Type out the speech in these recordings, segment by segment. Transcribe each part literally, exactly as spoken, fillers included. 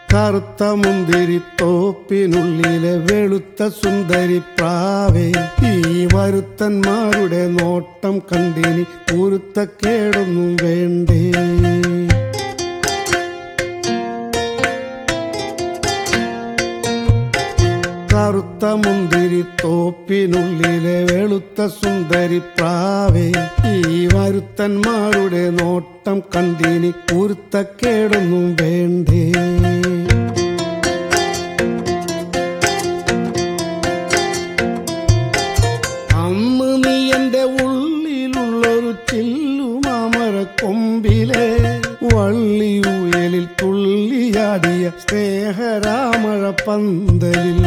കറുത്ത മുന്തിരിത്തോപ്പിനുള്ളിലെ വെളുത്ത സുന്ദരി പ്രാവേ, ഈ വരുത്തന്മാരുടെ നോട്ടം കണ്ടിനി പൊരുത്തക്കേടൊന്നും വേണ്ടേ. കറുത്ത മുന്തിരിത്തോപ്പിനുള്ളിലെ വെളുത്ത സുന്ദരി പ്രാവേ, ഈ വരുത്തന്മാരുടെ നോട്ടം കണ്ടിനി പൊരുത്തക്കേടൊന്നും വേണ്ടേ. അന്ന് നീ എന്റെ ഉള്ളിലുള്ളൊരു ചില്ലുമാമര കൊമ്പിലെ വള്ളിയുയലിൽ തുള്ളിയാടിയ സ്നേഹരാമഴ പന്തലിൽ.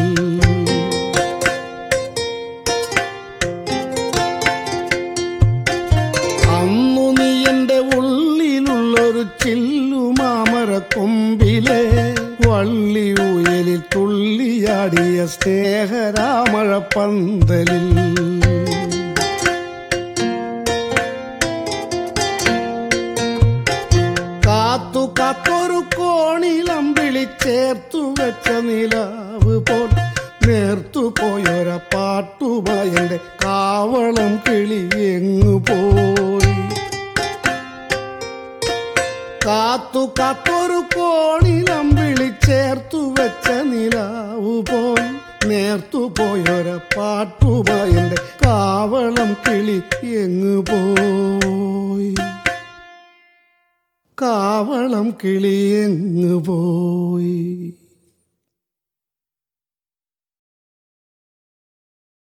അന്നു നീ എന്റെ ഉള്ളിലുള്ളൊരു ചില്ലുമാമര കൊമ്പിലെ വള്ളിയുയലിൽ തുള്ളിയാടിയ സ്നേഹരാമഴ പന്തലിൽ. കാത്തു കാത്തൊരു കോണിലമ്പിളി ചേർത്തു വെച്ച നിലാവ് പോൽ നേർത്തു പോയൊര പാട്ടുമായി എന്റെ കാവളം കിളി എങ്ങു പോയി. കാത്തു കാത്തൊരു കോണിലമ്പിളി ചേർത്തു വെച്ച നിലാവ് പോൽ നേർത്തു പോയൊര പാട്ടുമായി എന്റെ കാവളം കിളി എങ്ങു പോയി. കാവളം കിളി എങ്ങു പോയി.